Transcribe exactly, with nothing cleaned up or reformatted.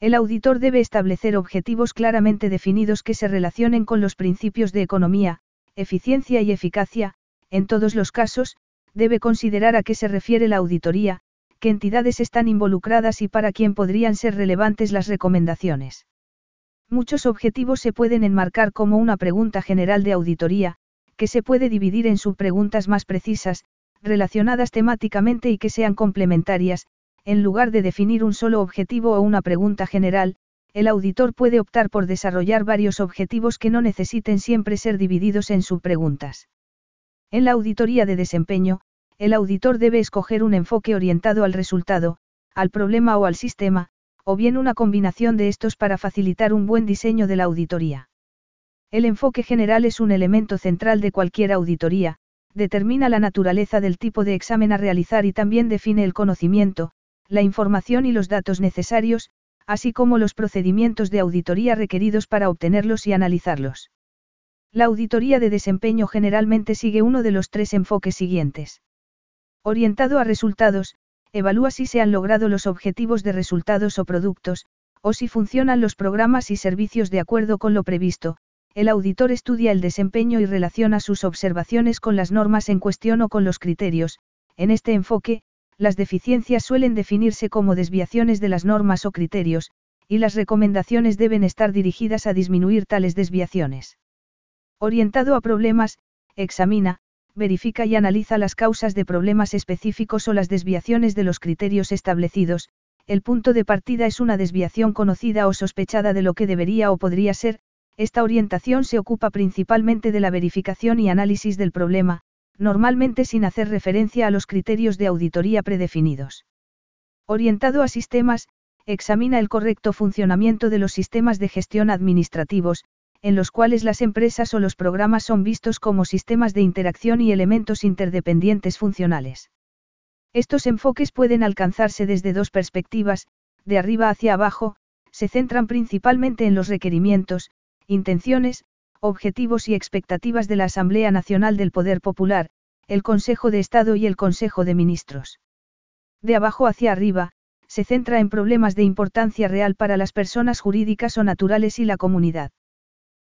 El auditor debe establecer objetivos claramente definidos que se relacionen con los principios de economía, eficiencia y eficacia. En todos los casos, debe considerar a qué se refiere la auditoría, qué entidades están involucradas y para quién podrían ser relevantes las recomendaciones. Muchos objetivos se pueden enmarcar como una pregunta general de auditoría, que se puede dividir en subpreguntas más precisas, relacionadas temáticamente y que sean complementarias. En lugar de definir un solo objetivo o una pregunta general, el auditor puede optar por desarrollar varios objetivos que no necesiten siempre ser divididos en subpreguntas. En la auditoría de desempeño, el auditor debe escoger un enfoque orientado al resultado, al problema o al sistema, o bien una combinación de estos para facilitar un buen diseño de la auditoría. El enfoque general es un elemento central de cualquier auditoría, determina la naturaleza del tipo de examen a realizar y también define el conocimiento, la información y los datos necesarios, así como los procedimientos de auditoría requeridos para obtenerlos y analizarlos. La auditoría de desempeño generalmente sigue uno de los tres enfoques siguientes. Orientado a resultados, evalúa si se han logrado los objetivos de resultados o productos, o si funcionan los programas y servicios de acuerdo con lo previsto. El auditor estudia el desempeño y relaciona sus observaciones con las normas en cuestión o con los criterios. En este enfoque, las deficiencias suelen definirse como desviaciones de las normas o criterios, y las recomendaciones deben estar dirigidas a disminuir tales desviaciones. Orientado a problemas, examina, verifica y analiza las causas de problemas específicos o las desviaciones de los criterios establecidos. El punto de partida es una desviación conocida o sospechada de lo que debería o podría ser. Esta orientación se ocupa principalmente de la verificación y análisis del problema, normalmente sin hacer referencia a los criterios de auditoría predefinidos. Orientado a sistemas, examina el correcto funcionamiento de los sistemas de gestión administrativos, en los cuales las empresas o los programas son vistos como sistemas de interacción y elementos interdependientes funcionales. Estos enfoques pueden alcanzarse desde dos perspectivas, de arriba hacia abajo, se centran principalmente en los requerimientos, intenciones, objetivos y expectativas de la Asamblea Nacional del Poder Popular, el Consejo de Estado y el Consejo de Ministros. De abajo hacia arriba, se centra en problemas de importancia real para las personas jurídicas o naturales y la comunidad.